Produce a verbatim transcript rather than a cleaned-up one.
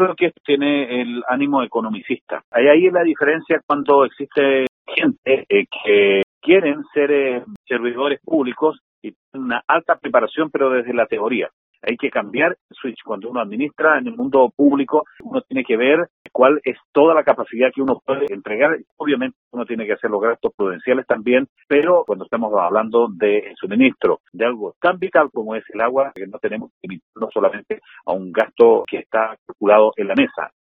creo que esto tiene el ánimo economicista. Hay ahí la diferencia cuando existe gente eh, que quieren ser eh, servidores públicos y tienen una alta preparación, pero desde la teoría. Hay que cambiar el switch. Cuando uno administra en el mundo público, uno tiene que ver cuál es toda la capacidad que uno puede entregar. Obviamente uno tiene que hacer los gastos prudenciales también, pero cuando estamos hablando de suministro de algo tan vital como es el agua, que no tenemos que limitarnos solamente a un gasto que está calculado en la mesa.